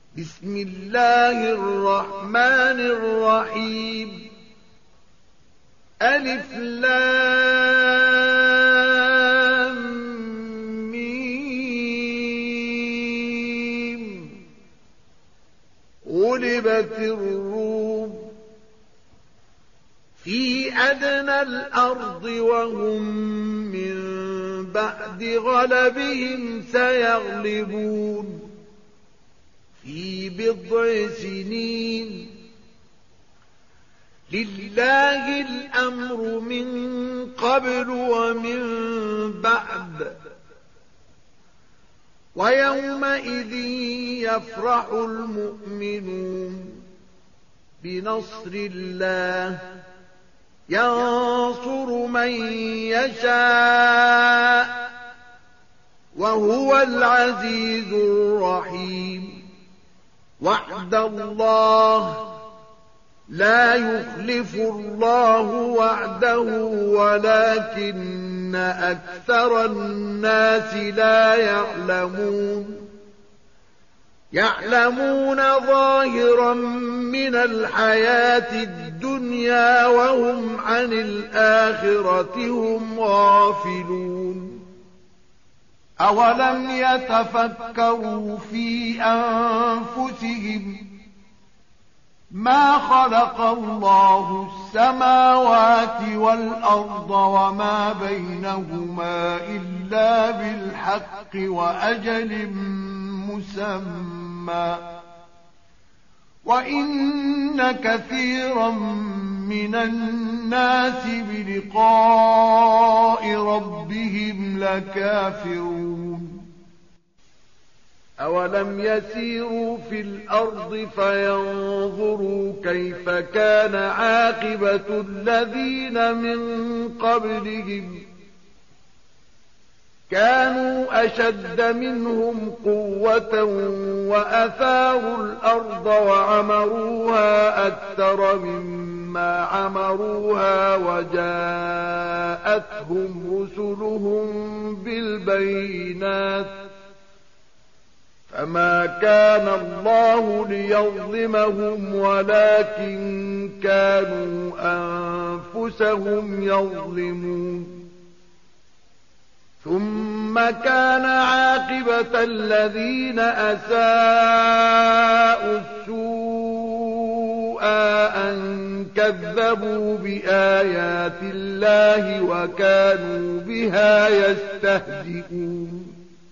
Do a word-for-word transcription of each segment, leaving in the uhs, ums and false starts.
بسم الله الرحمن الرحيم ألف لام ميم غلبت الروم في أدنى الأرض وهم من بعد غلبهم سيغلبون في بضع سنين لله الأمر من قبل ومن بعد ويومئذ يفرح المؤمنون بنصر الله ينصر من يشاء وهو العزيز الرحيم وعد الله لا يخلف الله وعده ولكن أكثر الناس لا يعلمون يعلمون ظاهرا من الحياة الدنيا وهم عن الآخرة هم غافلون أولم يتفكروا في أنفسهم ما خلق الله السماوات والأرض وما بينهما إلا بالحق وأجل مسمى وإن كثيرا من الناس بلقاء ربهم لكافرون أولم يسيروا في الأرض فينظروا كيف كان عاقبة الذين من قبلهم كانوا أشد منهم قوة وأثاروا الأرض وعمروها أكثر مما عمروها وجاءتهم رسلهم بالبينات فما كان الله ليظلمهم ولكن كانوا أنفسهم يظلمون ثم كان عاقبة الذين أساءوا السوء أن كذبوا بآيات الله وكانوا بها يستهزئون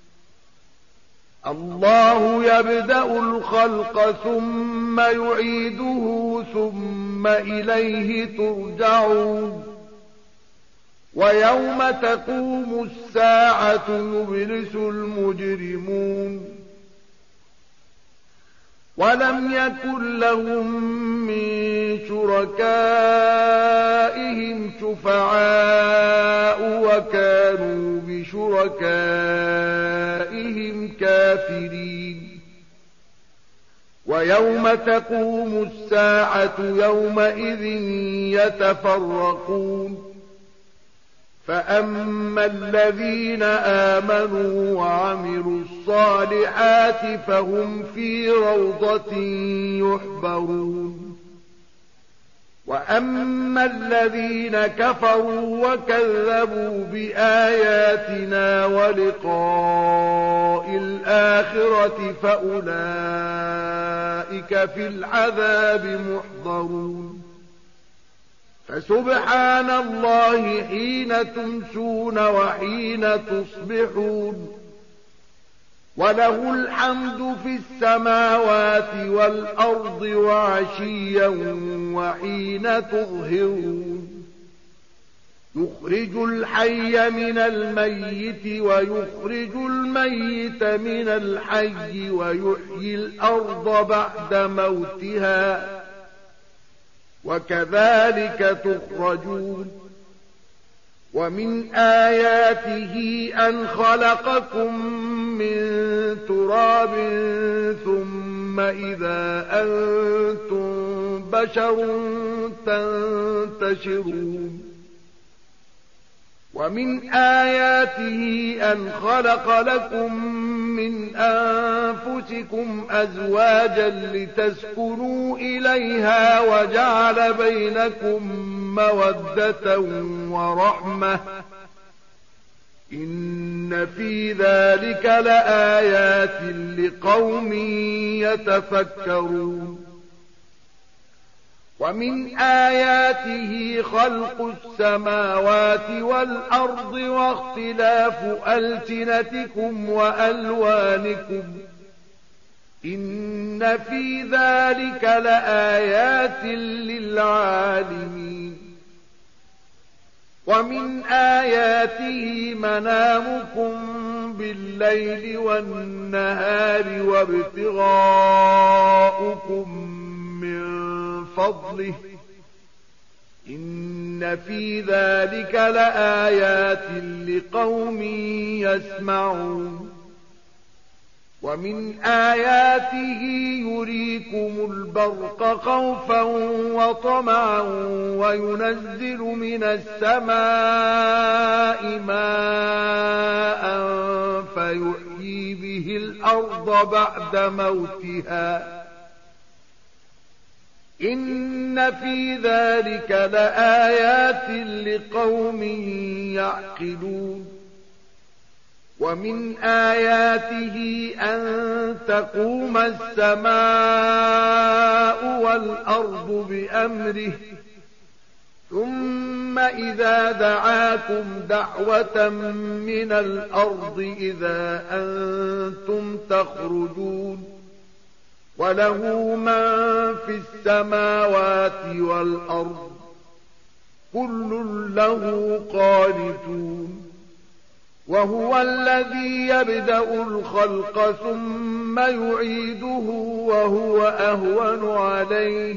الله يبدأ الخلق ثم يعيده ثم إليه ترجعون ويوم تقوم الساعة يبلس المجرمون ولم يكن لهم من شركائهم شفعاء وكانوا بشركائهم كافرين ويوم تقوم الساعة يومئذ يتفرقون فأما الذين آمنوا وعملوا الصالحات فهم في روضة يحبرون وأما الذين كفروا وكذبوا بآياتنا ولقاء الآخرة فأولئك في العذاب محضرون فسبحان الله حين تمسون وحين تصبحون وله الحمد في السماوات والأرض وعشيا وحين تظهرون يخرج الحي من الميت ويخرج الميت من الحي ويحيي الأرض بعد موتها وكذلك تخرجون ومن آياته أن خلقكم من تراب ثم إذا أنتم بشر تنتشرون ومن آياته أن خلق لكم من أنفسكم أزواجا لتسكنوا إليها وجعل بينكم مودة ورحمة إن في ذلك لآيات لقوم يتفكرون ومن آياته خلق السماوات والأرض واختلاف ألسنتكم وألوانكم إن في ذلك لآيات للعالمين ومن آياته منامكم بالليل والنهار وابتغاؤكم من فضله إن في ذلك لآيات لقوم يسمعون ومن آياته يريكم البرق خوفا وطمعا وينزل من السماء ماء فيحيي به الأرض بعد موتها إن في ذلك لآيات لقوم يعقلون ومن آياته أن تقوم السماء والأرض بأمره ثم إذا دعاكم دعوة من الأرض إذا أنتم تخرجون وله من في السماوات والأرض كل له قانتون وهو الذي يبدأ الخلق ثم يعيده وهو أهون عليه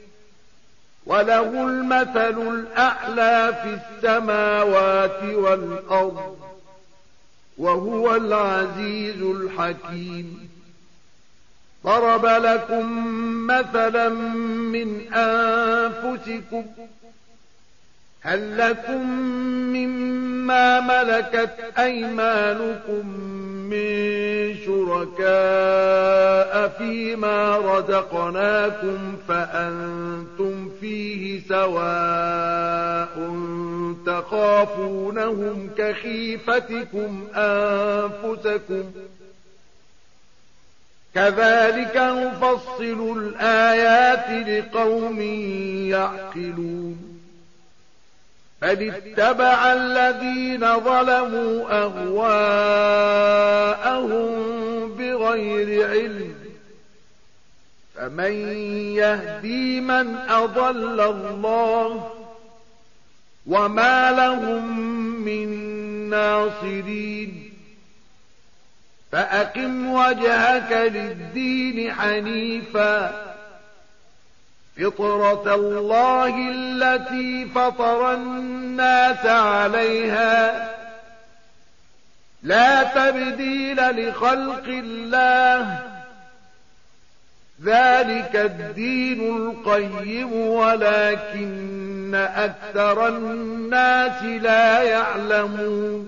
وله المثل الأعلى في السماوات والأرض وهو العزيز الحكيم ضرب لكم مثلا من أنفسكم هل لكم مما ملكت أيمانكم من شركاء فيما رزقناكم فأنتم فيه سواء تخافونهم كخيفتكم أنفسكم كذلك نفصل الآيات لقوم يعقلون بل اتبع الذين ظلموا أهواءهم بغير علم فمن يهدي من أضل الله وما لهم من ناصرين فأقم وجهك للدين حنيفا فطرة الله التي فطر الناس عليها لا تبديل لخلق الله ذلك الدين القيم ولكن أكثر الناس لا يعلمون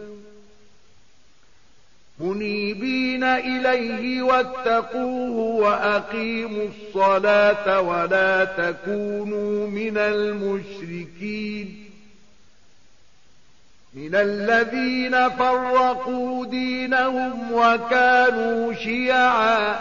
منيبين إليه واتقوه وأقيموا الصلاة ولا تكونوا من المشركين من الذين فرقوا دينهم وكانوا شيعا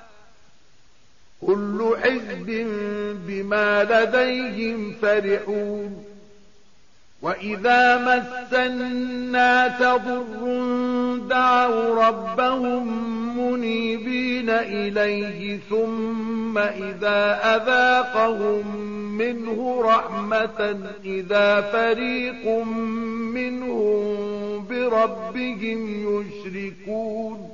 كل حزب بما لديهم فرحون وإذا مس الناس ضر دعوا ربهم منيبين إليه ثم إذا أذاقهم منه رحمة إذا فريق منهم بربهم يشركون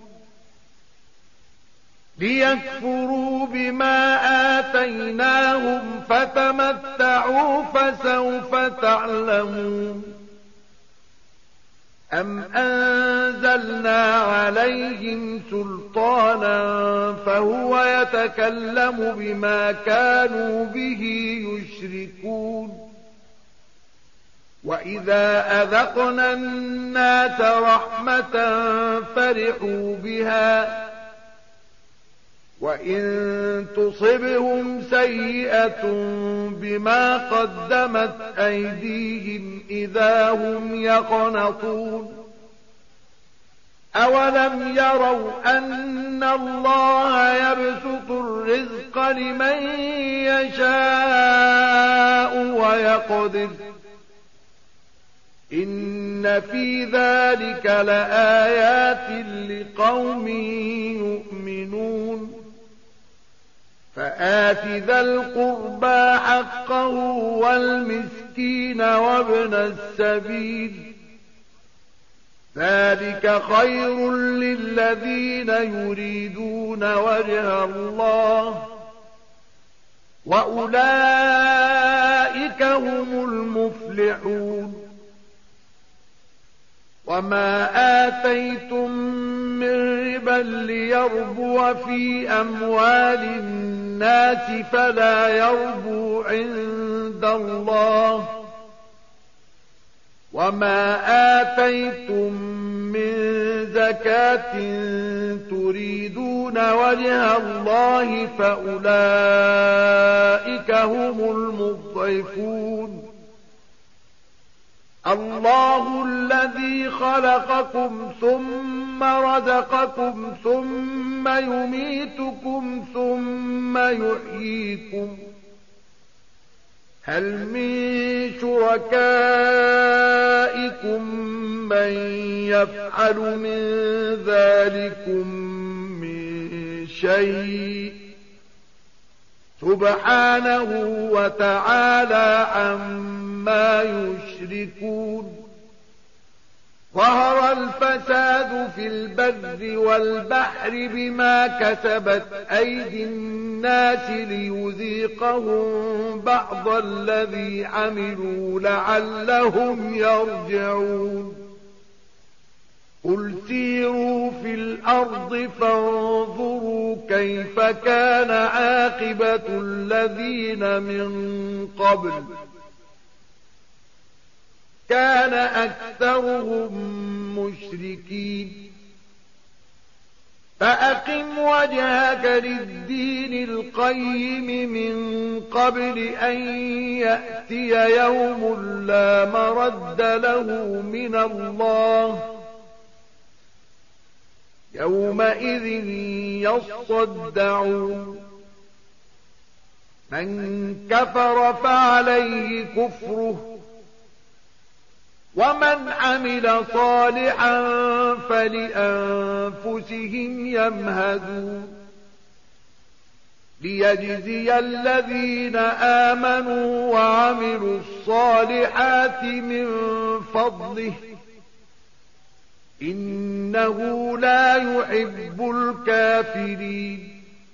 ليكفروا بما آتيناهم فتمتعوا فسوف تعلمون أم أنزلنا عليهم سلطانا فهو يتكلم بما كانوا به يشركون وإذا أذقنا الناس رحمة رحمة فرحوا بها وإن تصبهم سيئة بما قدمت أيديهم إذا هم يقنطون أولم يروا أن الله يبسط الرزق لمن يشاء ويقدر إن في ذلك لآيات لقوم يؤمنون فآت ذا القربى حقه والمسكين وابن السبيل ذلك خير للذين يريدون وجه الله وأولئك هم المفلحون وما آتيتم من ربا ليربو في أموال الناس فلا يربو عند الله وما آتيتم من زكاة تريدون وجه الله فأولئك هم المضعفون الله الذي خلقكم ثم رزقكم ثم يميتكم ثم يحييكم هل من شركائكم من يفعل من ذلكم من شيء سبحانه وتعالى عما يشركون ظهر الفساد في البر والبحر بما كسبت أيدي الناس ليذيقهم بعض الذي عملوا لعلهم يرجعون قل سيروا في الأرض فانظروا كيف كان عاقبة الذين من قبل كان أكثرهم مشركين فأقم وجهك للدين القيم من قبل أن يأتي يوم لا مرد له من الله يومئذ يصدعون من كفر فعليه كفره ومن عمل صالحا فلأنفسهم يمهدون ليجزي الذين آمنوا وعملوا الصالحات من فضله إنه لا يحب الكافرين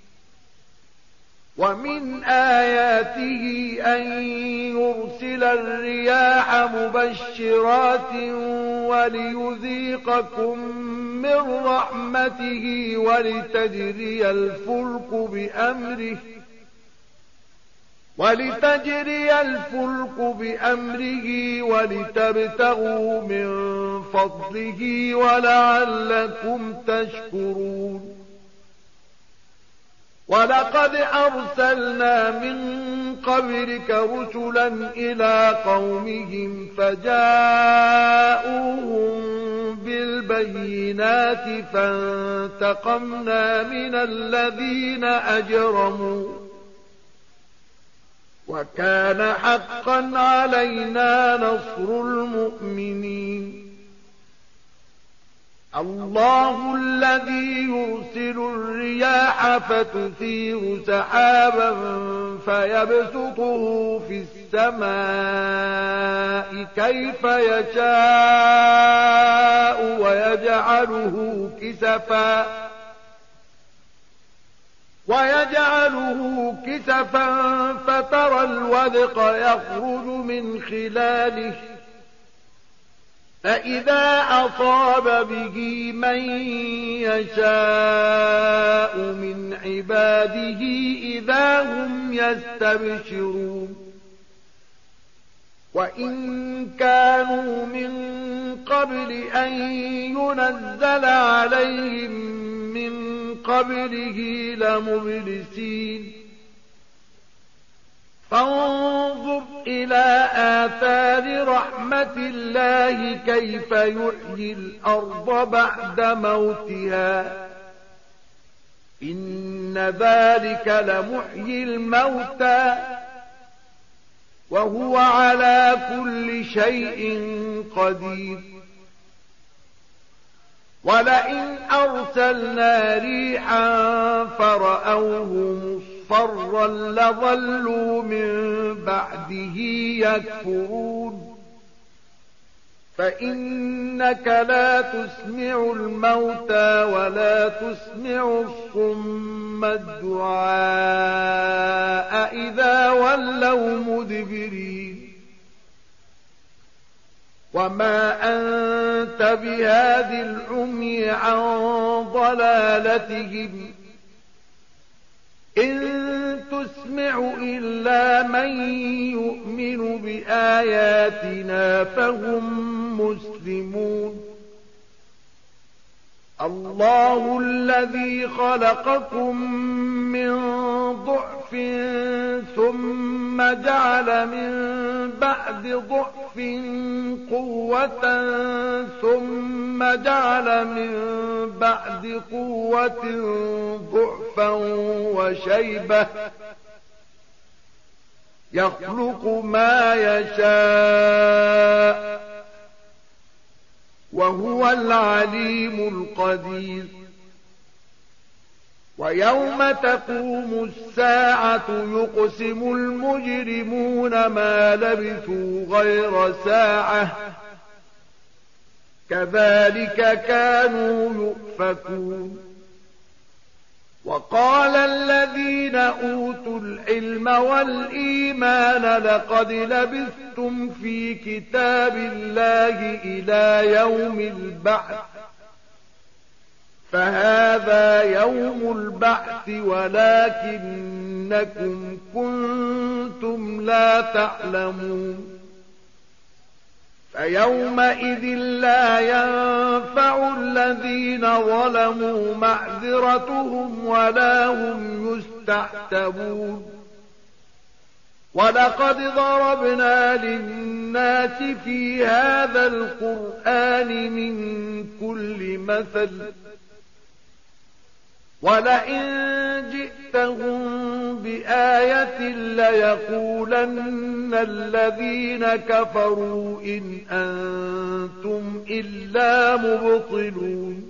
ومن آياته أن يرسل الرياح مبشرات وليذيقكم من رحمته ولتجري الفلك بأمره ولتجري الفلك بأمره ولتبتغوا من فضله ولعلكم تشكرون ولقد أرسلنا من قبلك رسلا إلى قومهم فجاءوهم بالبينات فانتقمنا من الذين أجرموا وكان حقا علينا نصر المؤمنين الله الذي يرسل الرياح فتثير سحابا فيبسطه في السماء كيف يشاء ويجعله كسفا ويجعله كسفا فترى الودق يخرج من خلاله فإذا أصاب به من يشاء من عباده إذا هم يستبشرون وإن كانوا من قبل أن ينزل عليهم من قبله لمبلسين فانظر إلى آثار رحمة الله كيف يحيي الأرض بعد موتها إن ذلك لمحيي الموتى وهو على كل شيء قدير ولئن أرسلنا ريحا فرأوه مصفرا لظلوا من بعده يكفرون فإنك لا تسمع الموتى ولا تسمع الصم الدعاء إذا ولوا مدبرين وما أنت بهاد العمي عن ضلالتهم إن تسمع إلا من يؤمن بآياتنا فهم مسلمون الله الذي خلقكم من ضعف ثم جعل من بعد ضعف قوة ثم جعل من بعد قوة ضعفا وشيبة يخلق ما يشاء وهو العليم القدير ويوم تقوم الساعة يقسم المجرمون ما لبثوا غير ساعة كذلك كانوا يؤفكون وقال الذين أوتوا العلم والإيمان لقد لبثتم في كتاب الله إلى يوم البعث فهذا يوم البعث ولكنكم كنتم لا تعلمون فيومئذ لا ينفع الذين ظلموا معذرتهم ولا هم يستعتبون ولقد ضربنا للناس في هذا القرآن من كل مثل ولئن جئتهم بآية ليقولن الذين كفروا إن أنتم إلا مبطلون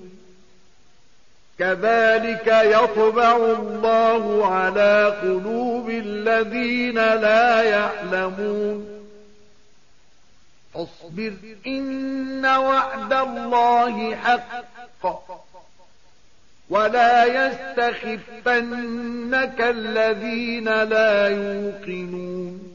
كذلك يطبع الله على قلوب الذين لا يعلمون اصبر إن وعد الله حق ولا يستخفنك الذين لا يوقنون